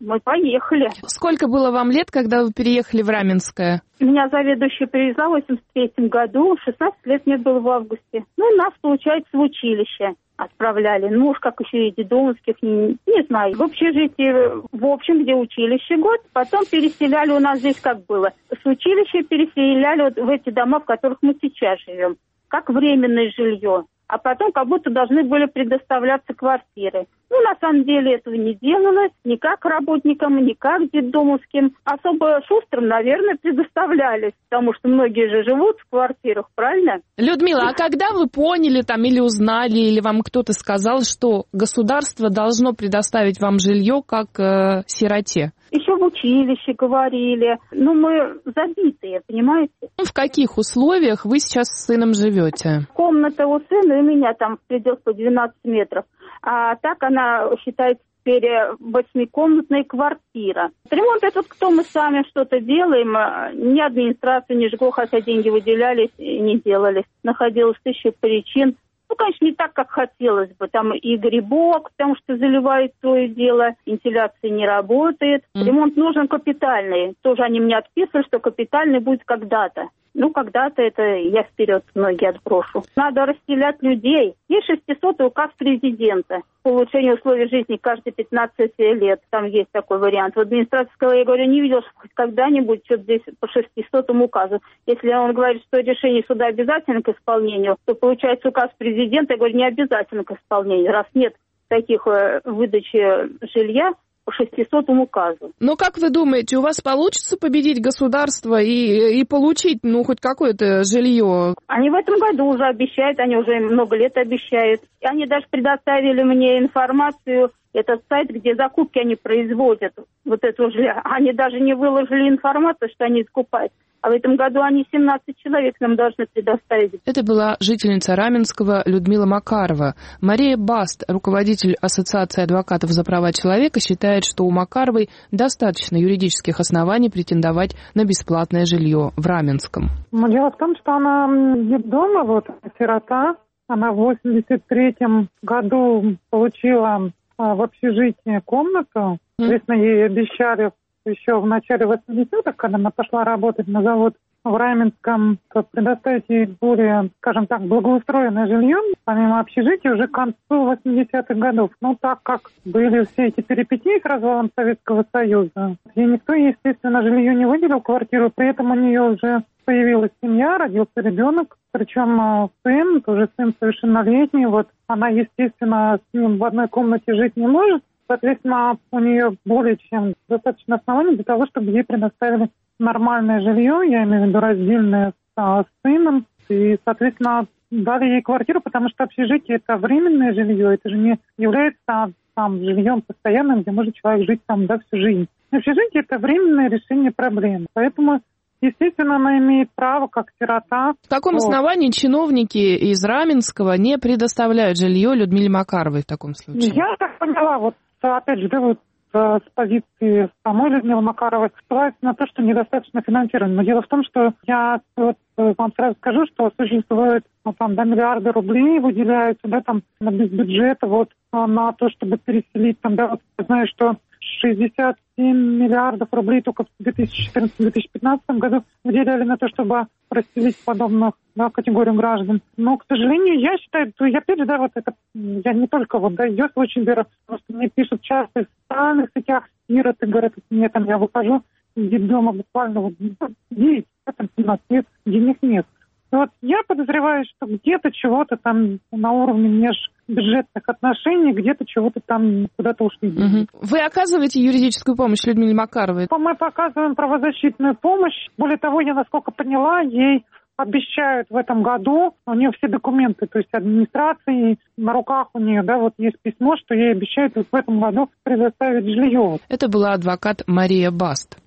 мы поехали. Сколько было вам лет, когда вы переехали в Раменское? Меня заведующая привезла в восемьдесят третьем году, шестнадцать лет мне было в августе. Ну и нас, получается, в училище отправляли. Ну уж как еще и детдомовских, не, не знаю. В общежитии, в общем, где училище год, потом переселяли, у нас здесь как было, с училища переселяли вот в эти дома, в которых мы сейчас живем, как временное жилье. А потом как будто должны были предоставляться квартиры. Ну, на самом деле этого не делалось ни как работникам, ни как детдомовским. Особо шустрым, наверное, предоставлялись, потому что многие же живут в квартирах, правильно? Людмила, а когда вы поняли там или узнали, или вам кто-то сказал, что государство должно предоставить вам жилье как э, сироте? Еще в училище говорили. Ну, мы забитые, понимаете? В каких условиях вы сейчас с сыном живете? Комната у сына и у меня там в пределах по двенадцать метров. А так она считается теперь восьмикомнатная квартира. Ремонт этот кто мы сами что-то делаем. Ни администрация, ни ЖГО, хотя деньги выделялись, не делались. Находилось тысяча причин. Ну, конечно, не так, как хотелось бы. Там и грибок, потому что заливает то и дело, вентиляция не работает. Mm. Ремонт нужен капитальный. Тоже они мне отписывали, что капитальный будет когда-то. Ну, когда-то это я вперед ноги отброшу. Надо расселять людей. Есть шестисотый указ президента по улучшению условий жизни каждые пятнадцать лет. Там есть такой вариант. В администрации сказала, я говорю, не видел, что хоть когда-нибудь что-то здесь по шестисотому указу. Если он говорит, что решение суда обязательно к исполнению, то получается указ президента, я говорю, не обязательно к исполнению. Раз нет таких э, выдачи жилья, по шестисотому указу. Но как вы думаете, у вас получится победить государство и, и получить, ну, хоть какое-то жилье? Они в этом году уже обещают, они уже много лет обещают. Они даже предоставили мне информацию, этот сайт, где закупки они производят, вот это жилье. Они даже не выложили информацию, что они закупают. А в этом году они семнадцать человек нам должны предоставить. Это была жительница Раменского Людмила Макарова. Мария Баст, руководитель Ассоциации адвокатов за права человека, считает, что у Макаровой достаточно юридических оснований претендовать на бесплатное жилье в Раменском. Дело в том, что она детдома, вот, сирота. Она в восемьдесят третьем году получила в общежитии комнату. Соответственно, ей обещали еще в начале восьмидесятых, когда она пошла работать на завод в Раменском, предоставить ей более, скажем так, благоустроенное жилье, помимо общежития, уже к концу восьмидесятых годов. Ну, так как были все эти перипетии с развалом Советского Союза, ей никто, естественно, жилье не выделил, квартиру, при этом у нее уже появилась семья, родился ребенок, причем сын, тоже сын совершеннолетний, вот она, естественно, с ним в одной комнате жить не может. Соответственно, у нее более чем достаточно оснований для того, чтобы ей предоставили нормальное жилье, я имею в виду раздельное с, с сыном, и, соответственно, дали ей квартиру, потому что общежитие – это временное жилье, это же не является там жильем постоянным, где может человек жить там, да, всю жизнь. Общежитие – это временное решение проблемы, поэтому, естественно, она имеет право, как сирота. В каком вот. основании чиновники из Раменского не предоставляют жилье Людмиле Макаровой в таком случае? Я так поняла, вот опять же, да, вот с позиции самой Людмилы Макаровой ссылается на то, что недостаточно финансирование. Но дело в том, что я вот вам сразу скажу, что существует, ну, там, до миллиарда рублей выделяются, да, там, на без бюджета, вот, на то, чтобы переселить, там, да, вот, я знаю, что шестьдесят семь миллиардов рублей только в две тысячи четырнадцатом — две тысячи пятнадцатом году выделяли на то, чтобы расселить подобных, да, категорию граждан. Но, к сожалению, я считаю, то я опять же, да, вот это, я не только вот, да, ее случай беру, просто мне пишут часто в социальных сетях, Ира, ты, говорят, мне там, я выхожу из детдома буквально вот девять, семнадцать лет, денег нет. Вот я подозреваю, что где-то чего-то там на уровне межбюджетных отношений, где-то чего-то там куда-то ушли. Угу. Вы оказываете юридическую помощь Людмиле Макаровой? Мы показываем правозащитную помощь. Более того, я, насколько поняла, ей обещают в этом году, у нее все документы, то есть администрации, на руках у нее, да, вот есть письмо, что ей обещают вот в этом году предоставить жилье. Это была адвокат Мария Баст.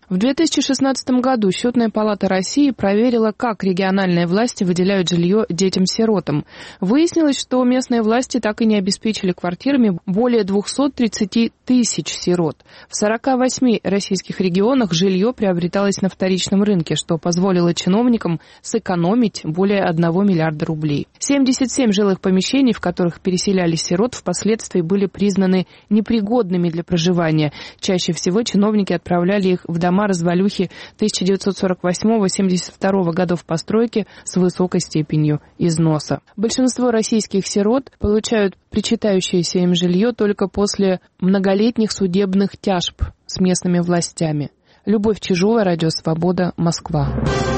В две тысячи шестнадцатом году Счетная палата России проверила, как региональные власти выделяют жилье детям-сиротам. Выяснилось, что местные власти так и не обеспечили квартирами более двухсот тридцати тысяч сирот. В сорока восьми российских регионах жилье приобреталось на вторичном рынке, что позволило чиновникам сэкономить более одного миллиарда рублей. семьдесят семь жилых помещений, в которых переселяли сирот, впоследствии были признаны непригодными для проживания. Чаще всего чиновники отправляли их в дома развалюхи тысяча девятьсот сорок восьмого — семьдесят второго годов постройки с высокой степенью износа. Большинство российских сирот получают причитающееся им жилье только после многолетних судебных тяжб с местными властями. Любовь Чижова, Радио Свобода, Москва.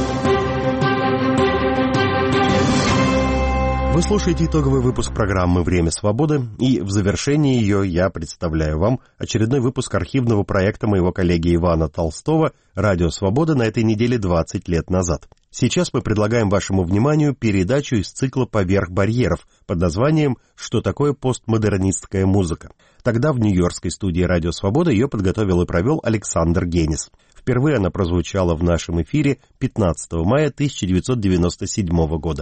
Вы слушаете итоговый выпуск программы «Время свободы», и в завершении ее я представляю вам очередной выпуск архивного проекта моего коллеги Ивана Толстого «Радио Свобода» на этой неделе двадцать лет назад. Сейчас мы предлагаем вашему вниманию передачу из цикла «Поверх барьеров» под названием «Что такое постмодернистская музыка?». Тогда в нью-йоркской студии «Радио Свобода» ее подготовил и провел Александр Генис. Впервые она прозвучала в нашем эфире пятнадцатого мая тысяча девятьсот девяносто седьмого года.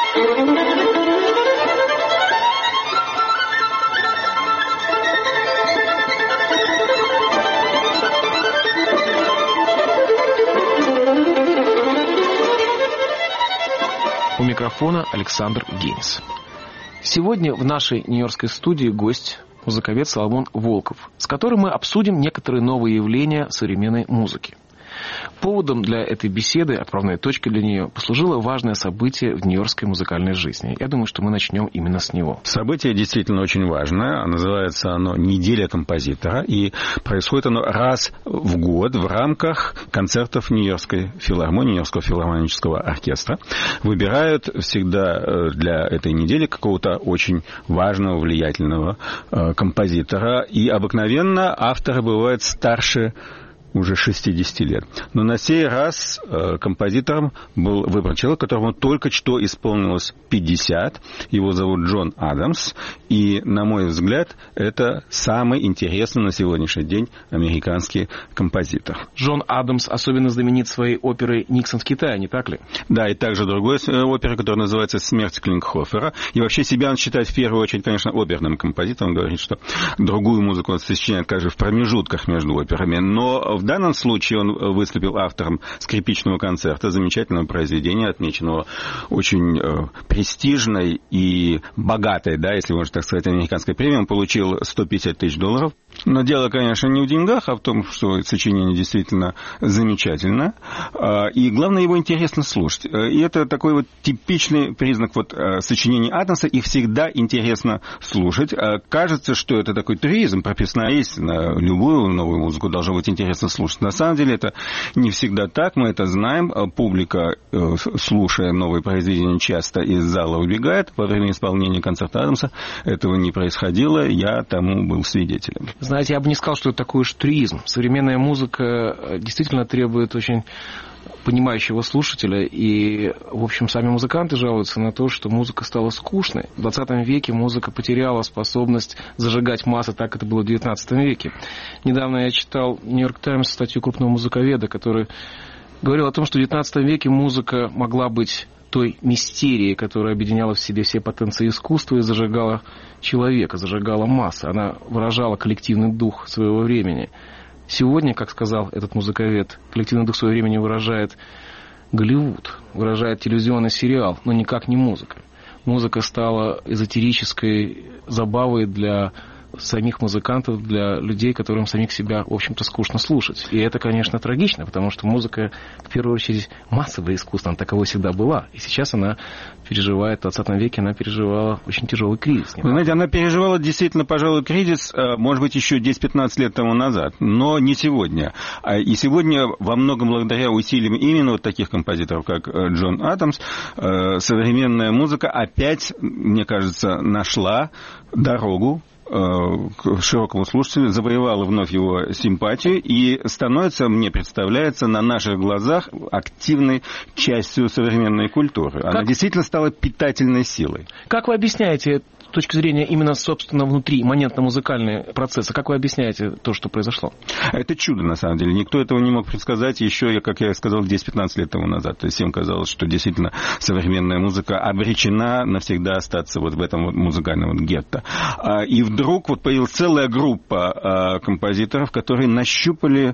У микрофона Александр Генис. Сегодня в нашей нью-йоркской студии гость, музыковед Соломон Волков, с которым мы обсудим некоторые новые явления современной музыки. Поводом для этой беседы, отправной точкой для нее, послужило важное событие в нью-йоркской музыкальной жизни. Я думаю, что мы начнем именно с него. Событие действительно очень важное. Называется оно «Неделя композитора». И происходит оно раз в год в рамках концертов Нью-Йоркской филармонии, Нью-Йоркского филармонического оркестра. Выбирают всегда для этой недели какого-то очень важного, влиятельного композитора. И обыкновенно авторы бывают старше уже шестидесяти лет. Но на сей раз э, композитором был выбран человек, которому только что исполнилось пятьдесят. Его зовут Джон Адамс. И, на мой взгляд, это самый интересный на сегодняшний день американский композитор. Джон Адамс особенно знаменит своей оперой «Никсон в Китае», не так ли? Да, и также другой опера, которая называется «Смерть Клингхофера». И вообще себя он считает в первую очередь, конечно, оперным композитором. Он говорит, что другую музыку он сочиняет, конечно, в промежутках между операми. Но в данном случае он выступил автором скрипичного концерта, замечательного произведения, отмеченного очень э, престижной и богатой, да, если можно так сказать, американской премией. Он получил сто пятьдесят тысяч долларов. Но дело, конечно, не в деньгах, а в том, что сочинение действительно замечательно. И главное, его интересно слушать. И это такой вот типичный признак вот сочинений Адамса. Их всегда интересно слушать. Кажется, что это такой туризм, прописная истина. Любую новую музыку должно быть интересно слушать. На самом деле это не всегда так. Мы это знаем. Публика, слушая новые произведения, часто из зала убегает. Во время исполнения концерта Адамса этого не происходило. Я тому был свидетелем. Знаете, я бы не сказал, что это такой уж туризм. Современная музыка действительно требует очень понимающего слушателя. И, в общем, сами музыканты жалуются на то, что музыка стала скучной. В двадцатом веке музыка потеряла способность зажигать массы, так это было в девятнадцатом веке. Недавно я читал «Нью-Йорк Таймс» статью крупного музыковеда, который говорил о том, что в девятнадцатом веке музыка могла быть той мистерией, которая объединяла в себе все потенции искусства и зажигала человека, зажигала массы. Она выражала коллективный дух своего времени. Сегодня, как сказал этот музыковед, коллективный дух своего времени выражает Голливуд, выражает телевизионный сериал, но никак не музыка. Музыка стала эзотерической забавой для самих музыкантов, для людей, которым самих себя, в общем-то, скучно слушать. И это, конечно, трагично, потому что музыка, в первую очередь, массовое искусство, она таковой всегда была. И сейчас она переживает, в двадцатом веке она переживала очень тяжелый кризис. Вы знаете, она переживала действительно, пожалуй, кризис, может быть, еще десять-пятнадцать лет тому назад, но не сегодня. И сегодня, во многом благодаря усилиям именно вот таких композиторов, как Джон Адамс, современная музыка опять, мне кажется, нашла дорогу к широкому слушателю, завоевала вновь его симпатию и становится, мне представляется, на наших глазах активной частью современной культуры. Она как... действительно стала питательной силой. Как вы объясняете с точки зрения именно, собственно, внутри имманентно-музыкальные процессы, как вы объясняете то, что произошло? Это чудо, на самом деле. Никто этого не мог предсказать еще, как я сказал, десять-пятнадцать лет тому назад. То есть всем казалось, что действительно современная музыка обречена навсегда остаться вот в этом вот музыкальном вот гетто. И вдруг вот появилась целая группа композиторов, которые нащупали,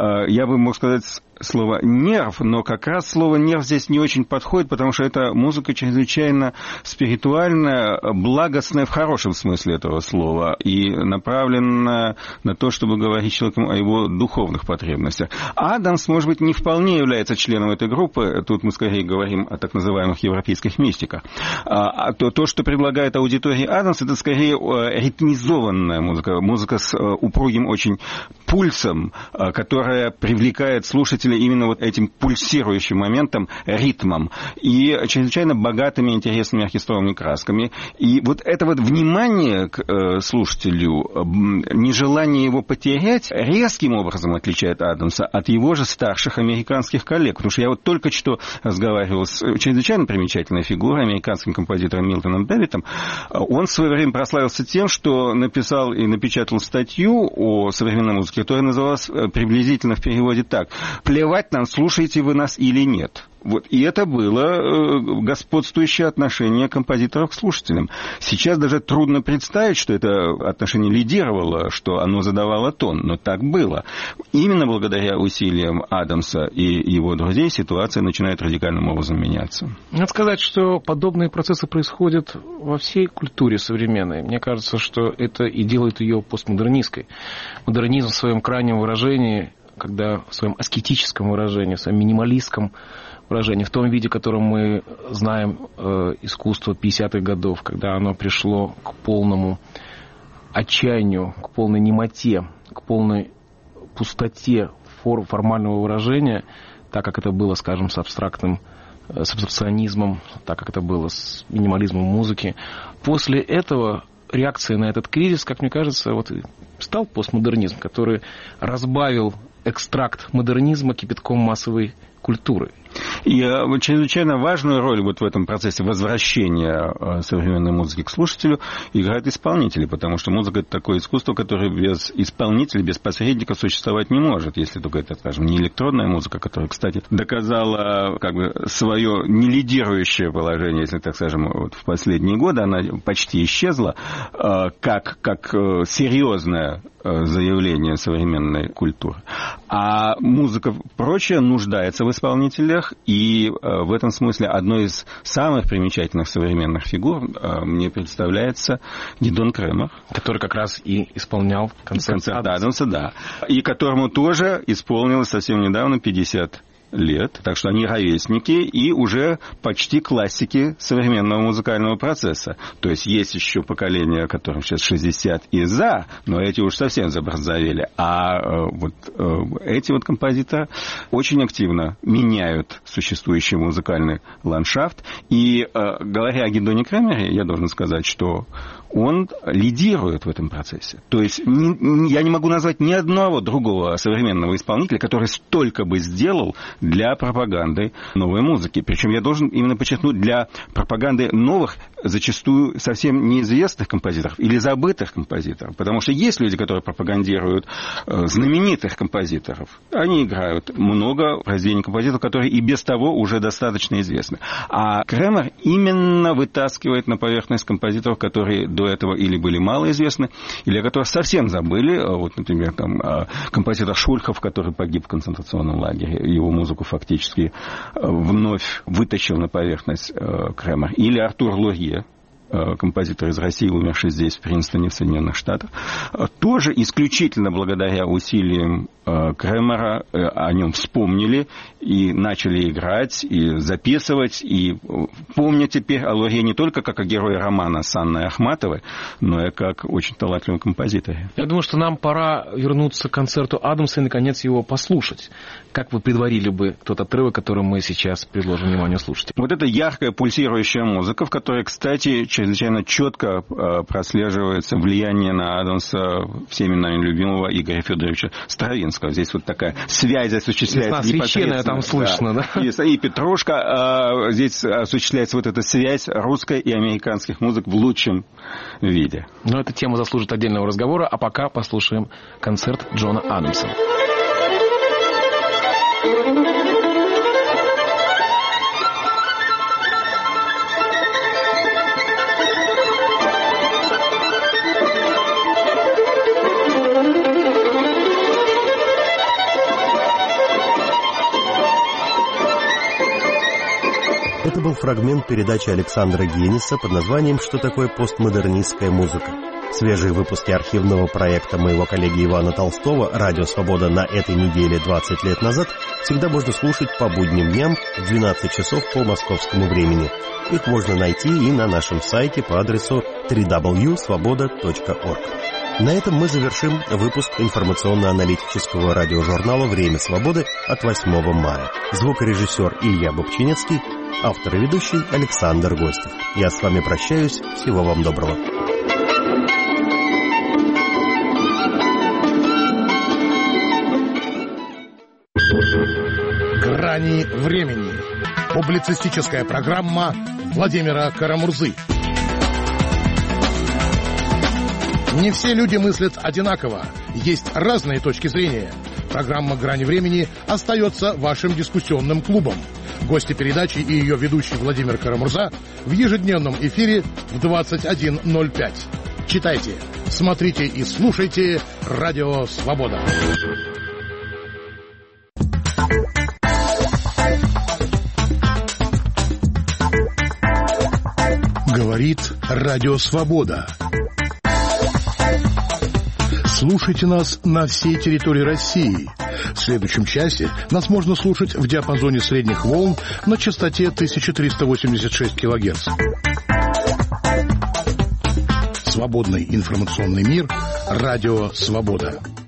я бы мог сказать, слово «нерв», но как раз слово «нерв» здесь не очень подходит, потому что это музыка чрезвычайно спиритуальная, благостная в хорошем смысле этого слова и направленная на то, чтобы говорить человеку о его духовных потребностях. Адамс, может быть, не вполне является членом этой группы, тут мы скорее говорим о так называемых европейских мистиках. А то, то что предлагает аудитории Адамс, это скорее ритмизованная музыка, музыка с упругим очень пульсом, которая привлекает слушателей именно вот этим пульсирующим моментом, ритмом и чрезвычайно богатыми, интересными оркестровыми красками. И вот это вот внимание к э, слушателю, э, нежелание его потерять, резким образом отличает Адамса от его же старших американских коллег. Потому что я вот только что разговаривал с чрезвычайно примечательной фигурой, американским композитором Милтоном Дэвидом. Он в свое время прославился тем, что написал и напечатал статью о современной музыке, которая называлась приблизительно в переводе так: «Плевать нам, слушаете вы нас или нет». Вот. И это было господствующее отношение композиторов к слушателям. Сейчас даже трудно представить, что это отношение лидировало, что оно задавало тон, но так было. Именно благодаря усилиям Адамса и его друзей ситуация начинает радикальным образом меняться. Надо сказать, что подобные процессы происходят во всей культуре современной. Мне кажется, что это и делает ее постмодернистской. Модернизм в своем крайнем выражении, когда в своем аскетическом выражении, в своем минималистском выражении, в том виде, в котором мы знаем э, искусство пятидесятых годов, когда оно пришло к полному отчаянию, к полной немоте, к полной пустоте форм формального выражения, так как это было, скажем, с абстрактным, э, с абстракционизмом, так как это было с минимализмом музыки. После этого реакцией на этот кризис, как мне кажется, вот стал постмодернизм, который разбавил экстракт модернизма кипятком массовой культуры. И чрезвычайно важную роль вот в этом процессе возвращения современной музыки к слушателю играют исполнители, потому что музыка — это такое искусство, которое без исполнителей, без посредников существовать не может, если только это, скажем, не электронная музыка, которая, кстати, доказала как бы свое нелидирующее положение, если так скажем, вот в последние годы, она почти исчезла, как, как серьезное заявление современной культуры. А музыка прочая нуждается в исполнителях, и в этом смысле одной из самых примечательных современных фигур мне представляется Гидеон Кремер. Который как раз и исполнял концерт, концерт Адамса, да. И которому тоже исполнилось совсем недавно пятьдесят лет, так что они ровесники и уже почти классики современного музыкального процесса. То есть есть еще поколение, которым сейчас шестьдесят и за, но эти уж совсем заборзовели. А э, вот э, эти вот композиторы очень активно меняют существующий музыкальный ландшафт. И э, говоря о Гидеоне Кремере, я должен сказать, что он лидирует в этом процессе. То есть не, я не могу назвать ни одного другого современного исполнителя, который столько бы сделал для пропаганды новой музыки. Причем я должен именно подчеркнуть, для пропаганды новых, зачастую совсем неизвестных композиторов или забытых композиторов. Потому что есть люди, которые пропагандируют знаменитых композиторов. Они играют много произведений композиторов, которые и без того уже достаточно известны. А Кремер именно вытаскивает на поверхность композиторов, которые до этого или были малоизвестны, или о которых совсем забыли. Вот, например, там, композитор Шульхов, который погиб в концентрационном лагере, его музыку фактически вновь вытащил на поверхность Кремер. Или Артур Лурье, композитор из России, умерший здесь, в Принстоне, в Соединенных Штатах, тоже исключительно благодаря усилиям Кремера о нем вспомнили и начали играть, и записывать, и помнят теперь о Лурье не только как о герое романа с Анной Ахматовой, но и как очень талантливом композиторе. Я думаю, что нам пора вернуться к концерту Адамса и, наконец, его послушать. Как вы предварили бы тот отрывок, который мы сейчас предложим вниманию слушателей? Вот это яркая, пульсирующая музыка, в которой, кстати, чрезвычайно четко прослеживается влияние на Адамса всеми нами любимого Игоря Федоровича Стравинского. Здесь вот такая связь осуществляется непосредственно. Там слышно, да? да? И, и Петрушка, здесь осуществляется вот эта связь русской и американских музык в лучшем виде. Но эта тема заслужит отдельного разговора, а пока послушаем концерт Джона Адамса. Это был фрагмент передачи Александра Гениса под названием «Что такое постмодернистская музыка?». Свежие выпуски архивного проекта моего коллеги Ивана Толстого «Радио Свобода» на этой неделе двадцать лет назад всегда можно слушать по будним дням в двенадцать часов по московскому времени. Их можно найти и на нашем сайте по адресу дабл ю дабл ю дабл ю точка свобода точка орг. На этом мы завершим выпуск информационно-аналитического радиожурнала «Время свободы» от восьмого мая. Звукорежиссер Илья Бобчинецкий, автор и ведущий Александр Гостев. Я с вами прощаюсь. Всего вам доброго. «Грани времени». Публицистическая программа Владимира Карамурзы. Не все люди мыслят одинаково. Есть разные точки зрения. Программа «Грани времени» остается вашим дискуссионным клубом. Гости передачи и ее ведущий Владимир Карамурза в ежедневном эфире в двадцать один ноль пять. Читайте, смотрите и слушайте «Радио Свобода». Говорит Радио Свобода. Слушайте нас на всей территории России. В следующем часе нас можно слушать в диапазоне средних волн на частоте тысяча триста восемьдесят шесть килогерц. Свободный информационный мир. Радио Свобода.